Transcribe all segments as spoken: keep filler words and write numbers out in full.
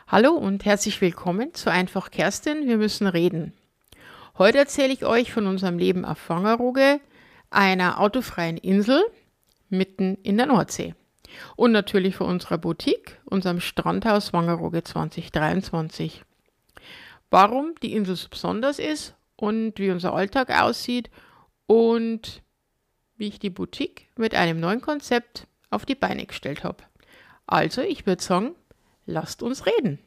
Hallo und herzlich willkommen zu Einfach Kerstin, wir müssen reden. Heute erzähle ich euch von unserem Leben auf Wangerooge, einer autofreien Insel mitten in der Nordsee. Und natürlich von unserer Boutique, unserem Strandhaus Wangerooge zwanzig dreiundzwanzig. Warum die Insel so besonders ist und wie unser Alltag aussieht und wie ich die Boutique mit einem neuen Konzept auf die Beine gestellt habe. Also, ich würde sagen, lasst uns reden.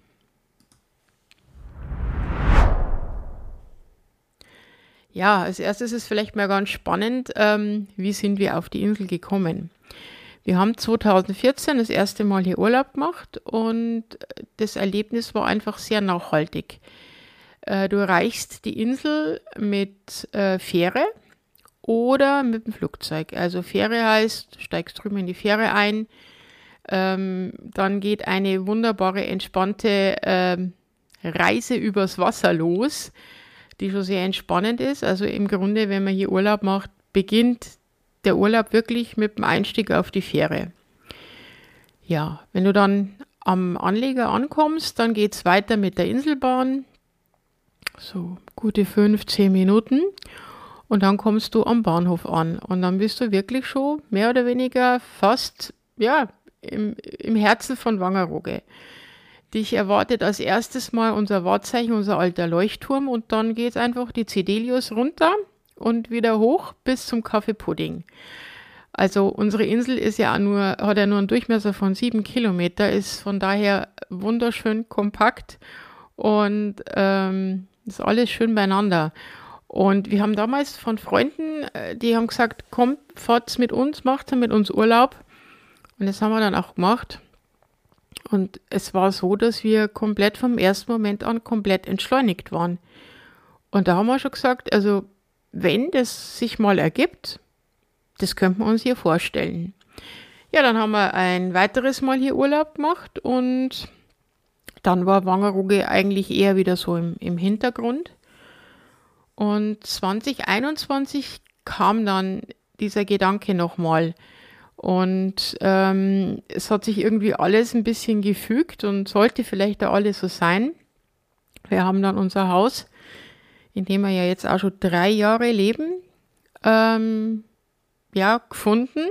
Ja, als erstes ist vielleicht mal ganz spannend, ähm, wie sind wir auf die Insel gekommen? Wir haben zweitausendvierzehn das erste Mal hier Urlaub gemacht und das Erlebnis war einfach sehr nachhaltig. Äh, du erreichst die Insel mit äh, Fähre oder mit dem Flugzeug. Also Fähre heißt, steigst drüben in die Fähre ein, Ähm, dann geht eine wunderbare, entspannte ähm, Reise übers Wasser los, die schon sehr entspannend ist. Also im Grunde, wenn man hier Urlaub macht, beginnt der Urlaub wirklich mit dem Einstieg auf die Fähre. Ja, wenn du dann am Anleger ankommst, dann geht es weiter mit der Inselbahn, so gute fünfzehn Minuten. Und dann kommst du am Bahnhof an und dann bist du wirklich schon mehr oder weniger fast, ja, Im, im Herzen von Wangerooge. Dich erwartet als erstes mal unser Wahrzeichen, unser alter Leuchtturm und dann geht es einfach die Zedelius runter und wieder hoch bis zum Kaffeepudding. Also unsere Insel ist ja auch nur, hat ja nur einen Durchmesser von sieben Kilometer, ist von daher wunderschön kompakt und ähm, ist alles schön beieinander. Und wir haben damals von Freunden, die haben gesagt, kommt, fahrt's mit uns, macht mit uns Urlaub. Und das haben wir dann auch gemacht. Und es war so, dass wir komplett vom ersten Moment an komplett entschleunigt waren. Und da haben wir schon gesagt, also wenn das sich mal ergibt, das könnten wir uns hier vorstellen. Ja, dann haben wir ein weiteres Mal hier Urlaub gemacht und dann war Wangerooge eigentlich eher wieder so im, im Hintergrund. Und zwanzig einundzwanzig kam dann dieser Gedanke nochmal. Und ähm, es hat sich irgendwie alles ein bisschen gefügt und sollte vielleicht auch alles so sein. Wir haben dann unser Haus, in dem wir ja jetzt auch schon drei Jahre leben, ähm, ja, gefunden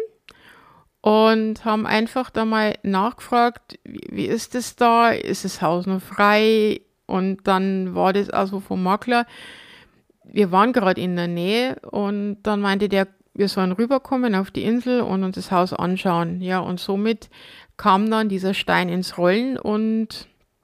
und haben einfach da mal nachgefragt, wie, wie ist es da? Ist das Haus noch frei? Und dann war das also vom Makler. Wir waren gerade in der Nähe und dann meinte der, wir sollen rüberkommen auf die Insel und uns das Haus anschauen. Ja, und somit kam dann dieser Stein ins Rollen und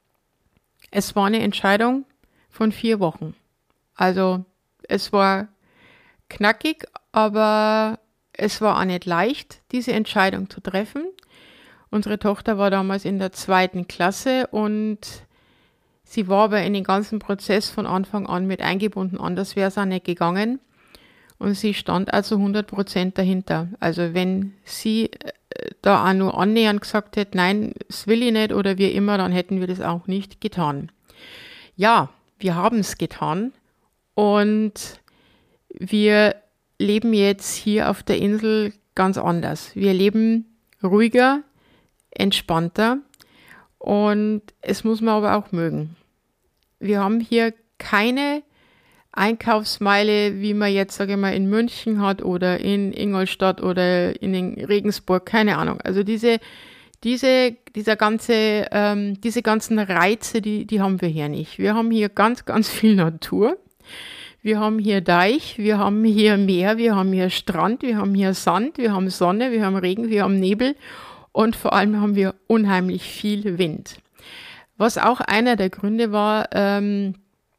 es war eine Entscheidung von vier Wochen. Also es war knackig, aber es war auch nicht leicht, diese Entscheidung zu treffen. Unsere Tochter war damals in der zweiten Klasse und sie war aber in den ganzen Prozess von Anfang an mit eingebunden, anders wäre es auch nicht gegangen. Und sie stand also hundert Prozent dahinter. Also wenn sie da auch nur annähernd gesagt hätte, nein, das will ich nicht oder wie immer, dann hätten wir das auch nicht getan. Ja, wir haben es getan und wir leben jetzt hier auf der Insel ganz anders. Wir leben ruhiger, entspannter und es muss man aber auch mögen. Wir haben hier keine Einkaufsmeile, wie man jetzt, sage ich mal, in München hat oder in Ingolstadt oder in Regensburg, keine Ahnung. Also diese, diese, dieser ganze, ähm, diese ganzen Reize, die, die haben wir hier nicht. Wir haben hier ganz, ganz viel Natur. Wir haben hier Deich, wir haben hier Meer, wir haben hier Strand, wir haben hier Sand, wir haben Sonne, wir haben Regen, wir haben Nebel und vor allem haben wir unheimlich viel Wind. Was auch einer der Gründe war, ähm,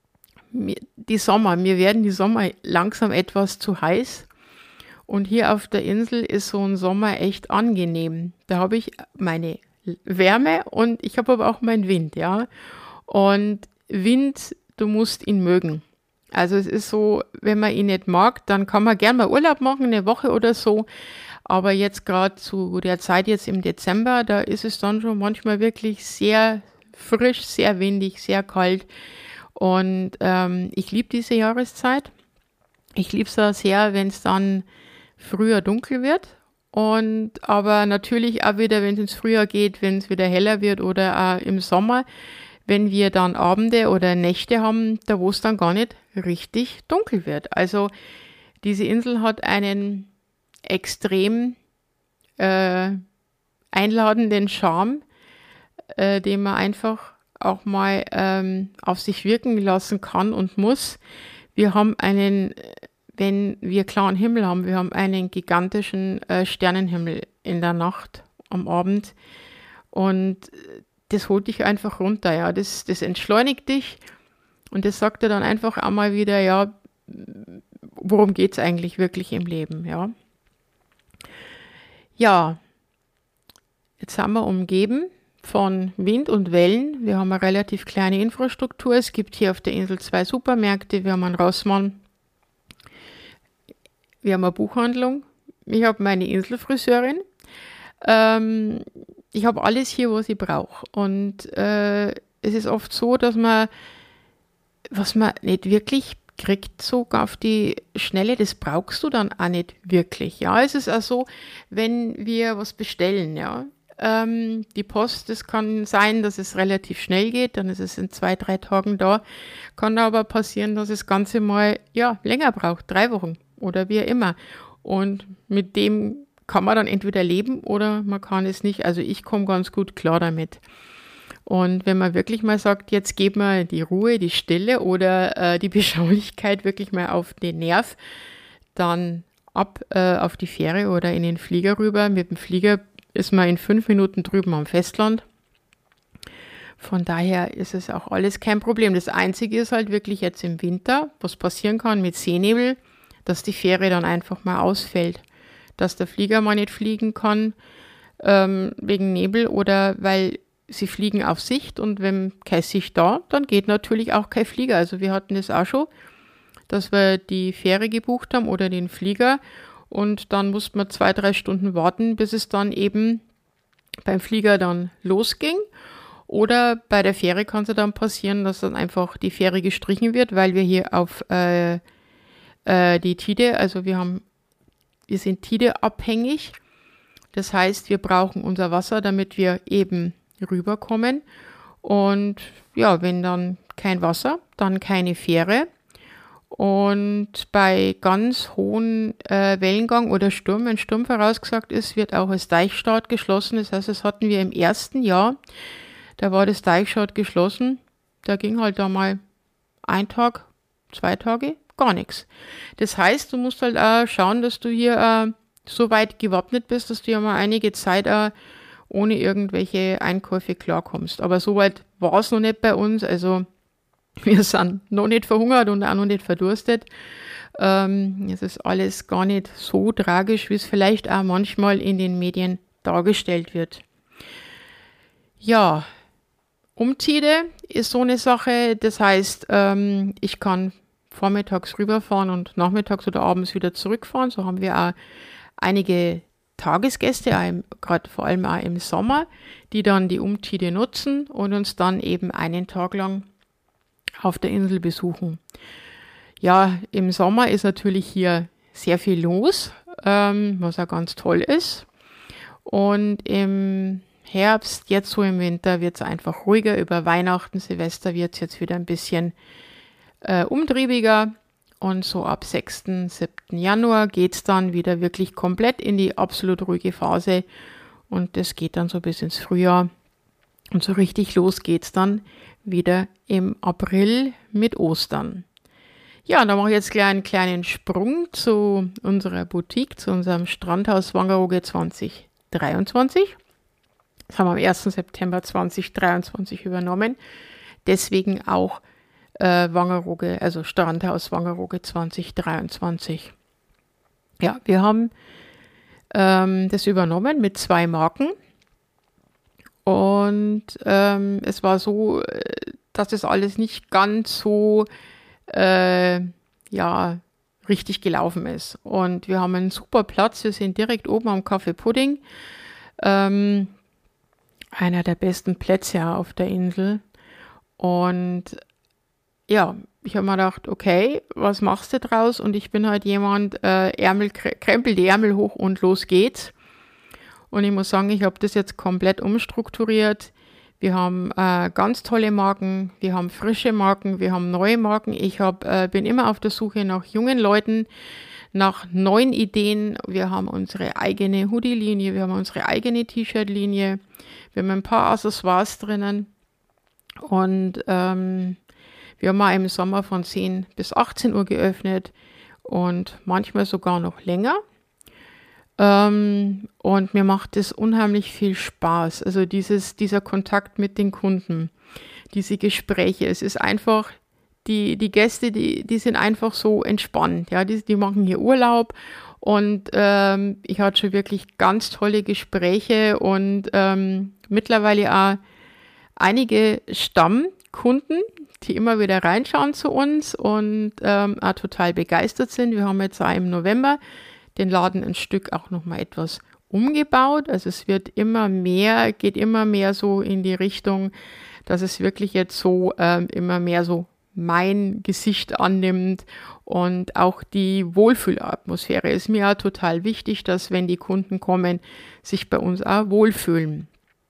die Sommer, mir werden die Sommer langsam etwas zu heiß und hier auf der Insel ist so ein Sommer echt angenehm. Da habe ich meine Wärme und ich habe aber auch meinen Wind, ja. Und Wind, du musst ihn mögen. Also es ist so, wenn man ihn nicht mag, dann kann man gerne mal Urlaub machen, eine Woche oder so. Aber jetzt gerade zu der Zeit jetzt im Dezember, da ist es dann schon manchmal wirklich sehr frisch, sehr windig, sehr kalt. Und ähm, ich liebe diese Jahreszeit. Ich liebe es auch sehr, wenn es dann früher dunkel wird. Und aber natürlich auch wieder, wenn es ins Frühjahr geht, wenn es wieder heller wird oder auch im Sommer, wenn wir dann Abende oder Nächte haben, da wo es dann gar nicht richtig dunkel wird. Also diese Insel hat einen extrem äh, einladenden Charme, äh, den man einfach auch mal ähm, auf sich wirken lassen kann und muss. Wir haben einen, wenn wir klaren Himmel haben, wir haben einen gigantischen äh, Sternenhimmel in der Nacht, am Abend. Und das holt dich einfach runter, ja. Das, das entschleunigt dich und das sagt dir dann einfach einmal wieder, ja, worum geht es eigentlich wirklich im Leben, ja. Ja, jetzt sind wir umgeben von Wind und Wellen. Wir haben eine relativ kleine Infrastruktur. Es gibt hier auf der Insel zwei Supermärkte. Wir haben einen Rossmann. Wir haben eine Buchhandlung. Ich habe meine Inselfriseurin. Ähm, ich habe alles hier, was ich brauche. Und äh, es ist oft so, dass man, was man nicht wirklich kriegt, so auf die Schnelle, das brauchst du dann auch nicht wirklich. Ja, es ist auch so, wenn wir was bestellen, ja, ähm, die Post, das kann sein, dass es relativ schnell geht, dann ist es in zwei, drei Tagen da. Kann aber passieren, dass das Ganze mal, ja, länger braucht, drei Wochen oder wie immer. Und mit dem kann man dann entweder leben oder man kann es nicht. Also ich komme ganz gut klar damit. Und wenn man wirklich mal sagt, jetzt geht man die Ruhe, die Stille oder äh, die Beschaulichkeit wirklich mal auf den Nerv, dann ab äh, auf die Fähre oder in den Flieger rüber. Mit dem Flieger ist man in fünf Minuten drüben am Festland. Von daher ist es auch alles kein Problem. Das Einzige ist halt wirklich jetzt im Winter, was passieren kann mit Seenebel, dass die Fähre dann einfach mal ausfällt. Dass der Flieger mal nicht fliegen kann ähm, wegen Nebel oder weil sie fliegen auf Sicht und wenn keine Sicht da, dann geht natürlich auch kein Flieger. Also wir hatten das auch schon, dass wir die Fähre gebucht haben oder den Flieger und dann mussten wir zwei, drei Stunden warten, bis es dann eben beim Flieger dann losging. Oder bei der Fähre kann es dann passieren, dass dann einfach die Fähre gestrichen wird, weil wir hier auf äh, äh, die Tide, also wir haben, wir sind Tide abhängig. Das heißt, wir brauchen unser Wasser, damit wir eben rüberkommen. Und ja, wenn dann kein Wasser, dann keine Fähre. Und bei ganz hohen äh, Wellengang oder Sturm, wenn Sturm vorausgesagt ist, wird auch das Deichstart geschlossen. Das heißt, das hatten wir im ersten Jahr. Da war das Deichstart geschlossen. Da ging halt da mal ein Tag, zwei Tage, gar nichts. Das heißt, du musst halt auch schauen, dass du hier äh, so weit gewappnet bist, dass du ja mal einige Zeit äh, ohne irgendwelche Einkäufe klarkommst. Aber so weit war es noch nicht bei uns. Also wir sind noch nicht verhungert und auch noch nicht verdurstet. Ähm, es ist alles gar nicht so tragisch, wie es vielleicht auch manchmal in den Medien dargestellt wird. Ja, Umtide ist so eine Sache. Das heißt, ähm, ich kann vormittags rüberfahren und nachmittags oder abends wieder zurückfahren. So haben wir auch einige Tagesgäste, gerade vor allem auch im Sommer, die dann die Umtide nutzen und uns dann eben einen Tag lang auf der Insel besuchen. Ja, im Sommer ist natürlich hier sehr viel los, ähm, was auch ganz toll ist. Und im Herbst, jetzt so im Winter, wird es einfach ruhiger. Über Weihnachten, Silvester wird es jetzt wieder ein bisschen äh, umtriebiger. Und so ab sechsten, siebten Januar geht es dann wieder wirklich komplett in die absolut ruhige Phase. Und das geht dann so bis ins Frühjahr. Und so richtig los geht es dann wieder im April mit Ostern. Ja, da mache ich jetzt gleich einen kleinen Sprung zu unserer Boutique, zu unserem Strandhaus Wangerooge zwanzig dreiundzwanzig. Das haben wir am ersten September zweitausenddreiundzwanzig übernommen. Deswegen auch äh, Wangerooge, also Strandhaus Wangerooge zwanzig dreiundzwanzig. Ja, wir haben ähm, das übernommen mit zwei Marken. Und ähm, es war so, dass das alles nicht ganz so äh, ja, richtig gelaufen ist. Und wir haben einen super Platz. Wir sind direkt oben am Café Pudding. Ähm, einer der besten Plätze auf der Insel. Und ja, ich habe mir gedacht, okay, was machst du draus? Und ich bin halt jemand, äh, Ärmel, krempel die Ärmel hoch und los geht's. Und ich muss sagen, ich habe das jetzt komplett umstrukturiert. Wir haben äh, ganz tolle Marken, wir haben frische Marken, wir haben neue Marken. Ich hab, äh, bin immer auf der Suche nach jungen Leuten, nach neuen Ideen. Wir haben unsere eigene Hoodie-Linie, wir haben unsere eigene T-Shirt-Linie, wir haben ein paar Accessoires drinnen und ähm, wir haben auch im Sommer von zehn bis achtzehn Uhr geöffnet und manchmal sogar noch länger. Ähm, und mir macht es unheimlich viel Spaß. Also dieses, dieser Kontakt mit den Kunden, diese Gespräche. Es ist einfach, die, die Gäste, die, die sind einfach so entspannt. Ja, die, die machen hier Urlaub und ähm, ich hatte schon wirklich ganz tolle Gespräche und ähm, mittlerweile auch einige Stammkunden, die immer wieder reinschauen zu uns und ähm, auch total begeistert sind. Wir haben jetzt auch im November den Laden ein Stück auch nochmal etwas umgebaut. Also es wird immer mehr, geht immer mehr so in die Richtung, dass es wirklich jetzt so ähm, immer mehr so mein Gesicht annimmt und auch die Wohlfühlatmosphäre ist mir auch total wichtig, dass wenn die Kunden kommen, sich bei uns auch wohlfühlen.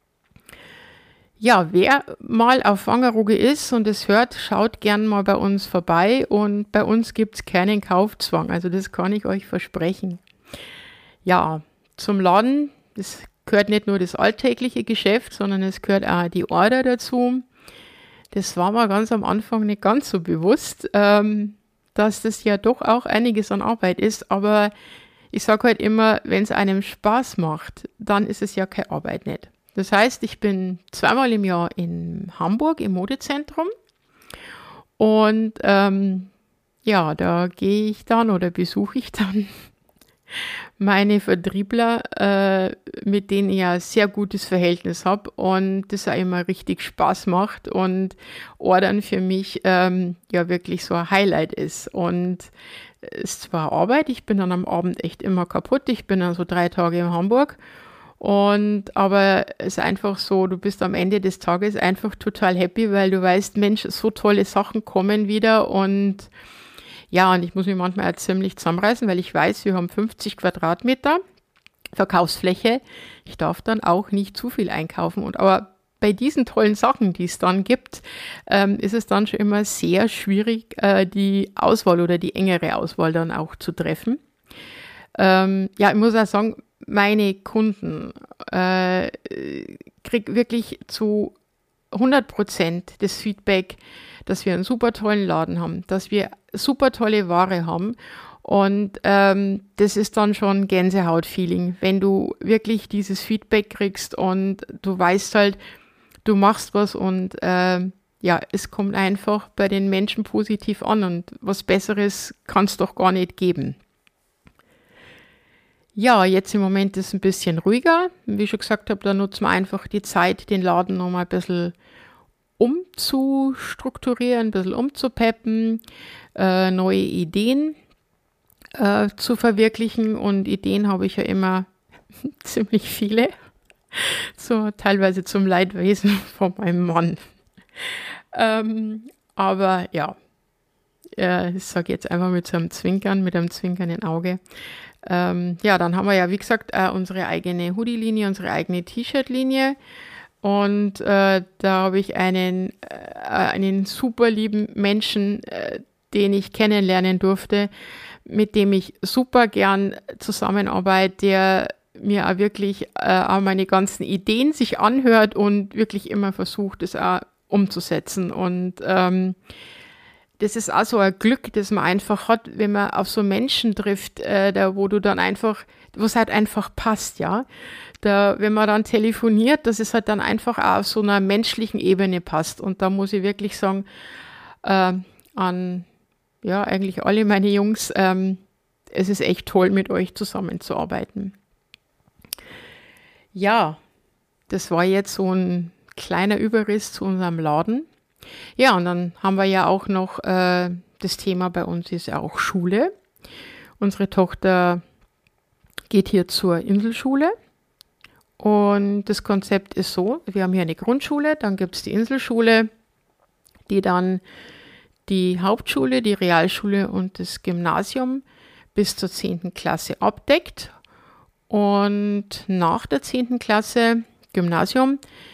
Ja, wer mal auf Wangerooge ist und es hört, schaut gern mal bei uns vorbei und bei uns gibt es keinen Kaufzwang, also das kann ich euch versprechen. Ja, zum Laden, das gehört nicht nur das alltägliche Geschäft, sondern es gehört auch die Order dazu. Das war mir ganz am Anfang nicht ganz so bewusst, ähm, dass das ja doch auch einiges an Arbeit ist, aber ich sage halt immer, wenn es einem Spaß macht, dann ist es ja keine Arbeit nicht. Das heißt, ich bin zweimal im Jahr in Hamburg im Modezentrum und ähm, ja, da gehe ich dann oder besuche ich dann meine Vertriebler, äh, mit denen ich ein sehr gutes Verhältnis habe und das auch immer richtig Spaß macht und Ordern für mich ähm, ja wirklich so ein Highlight ist. Und es ist zwar Arbeit, ich bin dann am Abend echt immer kaputt, ich bin dann so drei Tage in Hamburg. Und aber es ist einfach so, du bist am Ende des Tages einfach total happy, weil du weißt, Mensch, so tolle Sachen kommen wieder und ja, und ich muss mich manchmal auch ziemlich zusammenreißen, weil ich weiß, wir haben fünfzig Quadratmeter Verkaufsfläche. Ich darf dann auch nicht zu viel einkaufen. Und aber bei diesen tollen Sachen, die es dann gibt, ähm, ist es dann schon immer sehr schwierig, äh, die Auswahl oder die engere Auswahl dann auch zu treffen. Ähm, ja, ich muss auch sagen, meine Kunden äh, kriegen wirklich zu hundert Prozent das Feedback, dass wir einen super tollen Laden haben, dass wir super tolle Ware haben und ähm, das ist dann schon Gänsehaut-Feeling, wenn du wirklich dieses Feedback kriegst und du weißt halt, du machst was und äh, ja, es kommt einfach bei den Menschen positiv an und was Besseres kann es doch gar nicht geben. Ja, jetzt im Moment ist es ein bisschen ruhiger. Wie ich schon gesagt habe, da nutzen wir einfach die Zeit, den Laden nochmal ein bisschen umzustrukturieren, ein bisschen umzupeppen, äh, neue Ideen äh, zu verwirklichen. Und Ideen habe ich ja immer ziemlich viele, so teilweise zum Leidwesen von meinem Mann. Ähm, aber ja, äh, ich sage jetzt einfach mit so einem Zwinkern, mit einem zwinkernden Auge. Ähm, ja, dann haben wir ja, wie gesagt, äh, unsere eigene Hoodie-Linie, unsere eigene T-Shirt-Linie. Und äh, da habe ich einen, äh, einen super lieben Menschen, äh, den ich kennenlernen durfte, mit dem ich super gern zusammenarbeite, der mir auch wirklich äh, auch meine ganzen Ideen sich anhört und wirklich immer versucht, es auch umzusetzen. Und ähm, das ist auch so ein Glück, das man einfach hat, wenn man auf so Menschen trifft, äh, da, wo du dann einfach, wo es halt einfach passt, ja. Da, wenn man dann telefoniert, dass es halt dann einfach auch auf so einer menschlichen Ebene passt. Und da muss ich wirklich sagen, äh, an, ja, eigentlich alle meine Jungs, ähm, es ist echt toll, mit euch zusammenzuarbeiten. Ja, das war jetzt so ein kleiner Überriss zu unserem Laden. Ja, und dann haben wir ja auch noch, äh, das Thema bei uns ist ja auch Schule. Unsere Tochter geht hier zur Inselschule und das Konzept ist so, wir haben hier eine Grundschule, dann gibt es die Inselschule, die dann die Hauptschule, die Realschule und das Gymnasium bis zur zehnten Klasse abdeckt. Und nach der zehnten Klasse Gymnasium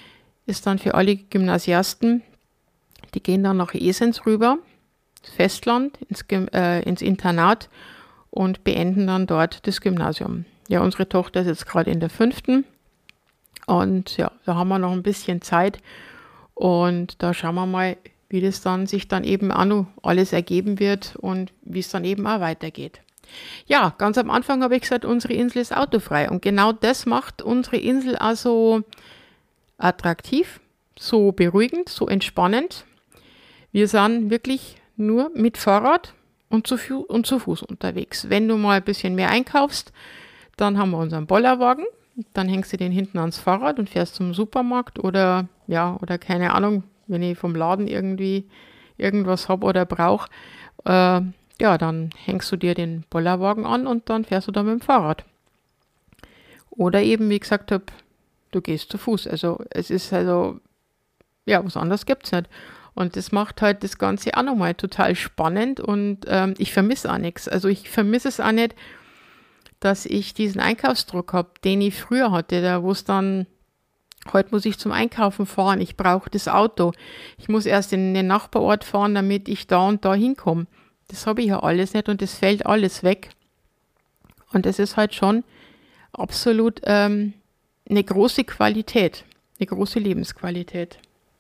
ist dann für alle Gymnasiasten, die gehen dann nach Esens rüber, ins Festland, ins, äh, ins Internat und beenden dann dort das Gymnasium. Ja, unsere Tochter ist jetzt gerade in der fünften und ja, da haben wir noch ein bisschen Zeit und da schauen wir mal, wie das dann sich dann eben auch noch alles ergeben wird und wie es dann eben auch weitergeht. Ja, ganz am Anfang habe ich gesagt, unsere Insel ist autofrei und genau das macht unsere Insel also attraktiv, so beruhigend, so entspannend. Wir sind wirklich nur mit Fahrrad und zu, Fu- und zu Fuß unterwegs. Wenn du mal ein bisschen mehr einkaufst, dann haben wir unseren Bollerwagen, dann hängst du den hinten ans Fahrrad und fährst zum Supermarkt oder ja, oder keine Ahnung, wenn ich vom Laden irgendwie irgendwas habe oder brauche, äh, ja, dann hängst du dir den Bollerwagen an und dann fährst du da mit dem Fahrrad. Oder eben, wie gesagt habe, du gehst zu Fuß. Also es ist also, ja, was anderes gibt es nicht. Und das macht halt das Ganze auch nochmal total spannend und ähm, ich vermisse auch nichts. Also ich vermisse es auch nicht, dass ich diesen Einkaufsdruck habe, den ich früher hatte, da wo es dann, heute muss ich zum Einkaufen fahren, ich brauche das Auto. Ich muss erst in den Nachbarort fahren, damit ich da und da hinkomme. Das habe ich ja alles nicht und das fällt alles weg. Und das ist halt schon absolut ähm, eine große Qualität, eine große Lebensqualität.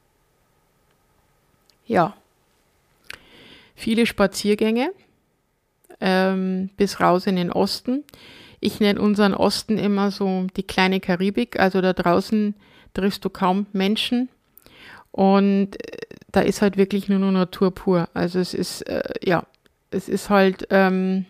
Ja, viele Spaziergänge ähm, bis raus in den Osten. Ich nenne unseren Osten immer so die kleine Karibik, also da draußen triffst du kaum Menschen und äh, da ist halt wirklich nur noch Natur pur. Also es ist, äh, ja, es ist halt ähm,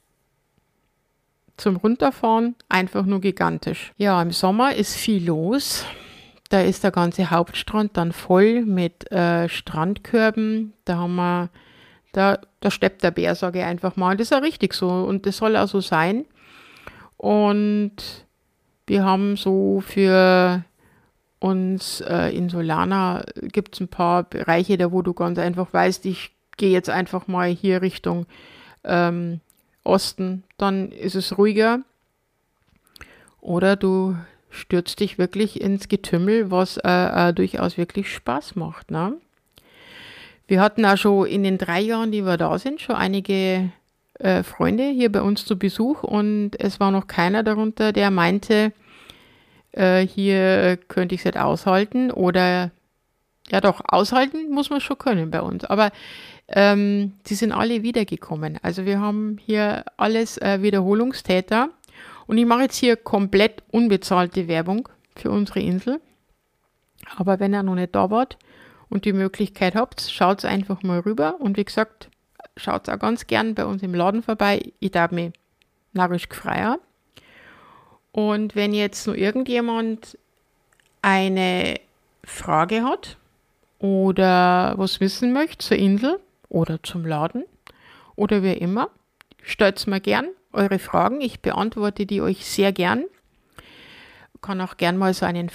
zum Runterfahren einfach nur gigantisch. Ja, im Sommer ist viel los. Da ist der ganze Hauptstrand dann voll mit äh, Strandkörben. Da haben wir, da, da steppt der Bär, sage ich einfach mal. Das ist ja richtig so und das soll auch so sein. Und wir haben so für uns äh, in Solana gibt es ein paar Bereiche, da wo du ganz einfach weißt, ich gehe jetzt einfach mal hier Richtung ähm, Osten, dann ist es ruhiger. Oder du stürzt dich wirklich ins Getümmel, was äh, äh, durchaus wirklich Spaß macht. Ne? Wir hatten auch schon in den drei Jahren, die wir da sind, schon einige äh, Freunde hier bei uns zu Besuch und es war noch keiner darunter, der meinte, äh, hier könnte ich es nicht aushalten oder ja doch, aushalten muss man schon können bei uns, aber ähm, die sind alle wiedergekommen. Also wir haben hier alles äh, Wiederholungstäter. Und ich mache jetzt hier komplett unbezahlte Werbung für unsere Insel. Aber wenn ihr noch nicht da wart und die Möglichkeit habt, schaut einfach mal rüber. Und wie gesagt, schaut auch ganz gern bei uns im Laden vorbei. Ich darf mich narrisch gefreien. Und wenn jetzt noch irgendjemand eine Frage hat oder was wissen möchte zur Insel oder zum Laden oder wie immer, stellt mir gern eure Fragen, ich beantworte die euch sehr gern. Kann auch gern mal so einen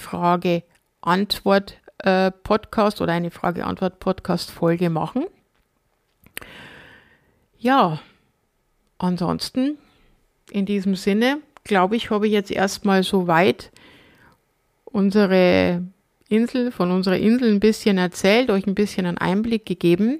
Frage-Antwort-Podcast oder eine Frage-Antwort-Podcast-Folge machen. Ja, ansonsten in diesem Sinne, glaube ich, habe ich jetzt erstmal soweit unsere Insel, von unserer Insel ein bisschen erzählt, euch ein bisschen einen Einblick gegeben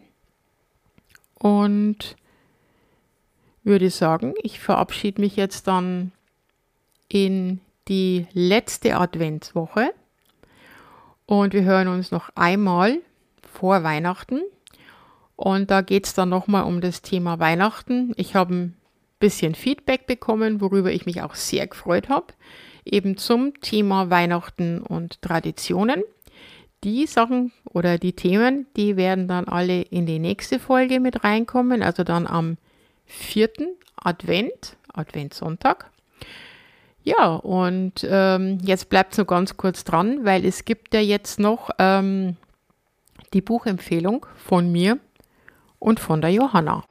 und würde sagen, ich verabschiede mich jetzt dann in die letzte Adventswoche und wir hören uns noch einmal vor Weihnachten und da geht es dann nochmal um das Thema Weihnachten. Ich habe ein bisschen Feedback bekommen, worüber ich mich auch sehr gefreut habe, eben zum Thema Weihnachten und Traditionen. Die Sachen oder die Themen, die werden dann alle in die nächste Folge mit reinkommen, also dann am vierten Advent, Adventssonntag. Ja, und ähm, jetzt bleibt es noch ganz kurz dran, weil es gibt ja jetzt noch ähm, die Buchempfehlung von mir und von der Johanna.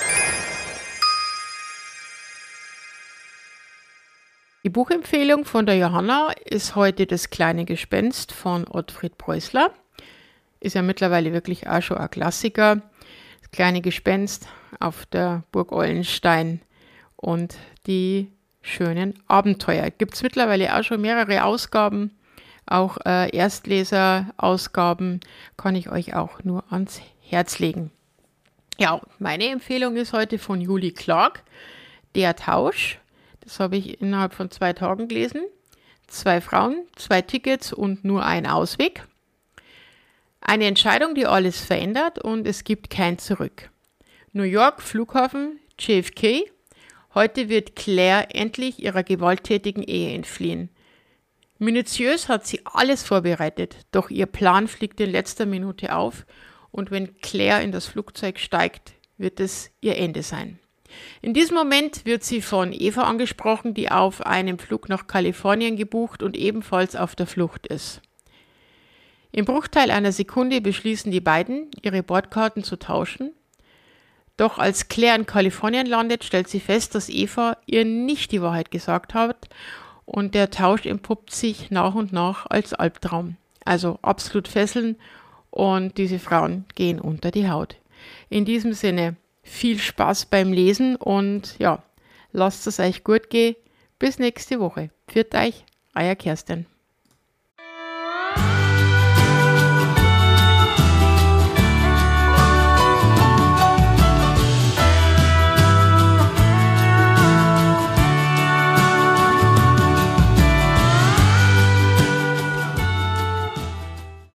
Die Buchempfehlung von der Johanna ist heute Das kleine Gespenst von Ottfried Preußler. Ist ja mittlerweile wirklich auch schon ein Klassiker. Das kleine Gespenst auf der Burg Ollenstein und die schönen Abenteuer. Gibt es mittlerweile auch schon mehrere Ausgaben. Auch äh, Erstleserausgaben kann ich euch auch nur ans Herz legen. Ja, meine Empfehlung ist heute von Julie Clark, Der Tausch. Das habe ich innerhalb von zwei Tagen gelesen. Zwei Frauen, zwei Tickets und nur ein Ausweg. Eine Entscheidung, die alles verändert und es gibt kein Zurück. New York, Flughafen, J F K. Heute wird Claire endlich ihrer gewalttätigen Ehe entfliehen. Minutiös hat sie alles vorbereitet, doch ihr Plan fliegt in letzter Minute auf und wenn Claire in das Flugzeug steigt, wird es ihr Ende sein. In diesem Moment wird sie von Eva angesprochen, die auf einem Flug nach Kalifornien gebucht und ebenfalls auf der Flucht ist. Im Bruchteil einer Sekunde beschließen die beiden, ihre Bordkarten zu tauschen. Doch als Claire in Kalifornien landet, stellt sie fest, dass Eva ihr nicht die Wahrheit gesagt hat und der Tausch entpuppt sich nach und nach als Albtraum. Also absolut fesseln und diese Frauen gehen unter die Haut. In diesem Sinne, viel Spaß beim Lesen und ja, lasst es euch gut gehen. Bis nächste Woche. Pfiat euch, euer Kerstin.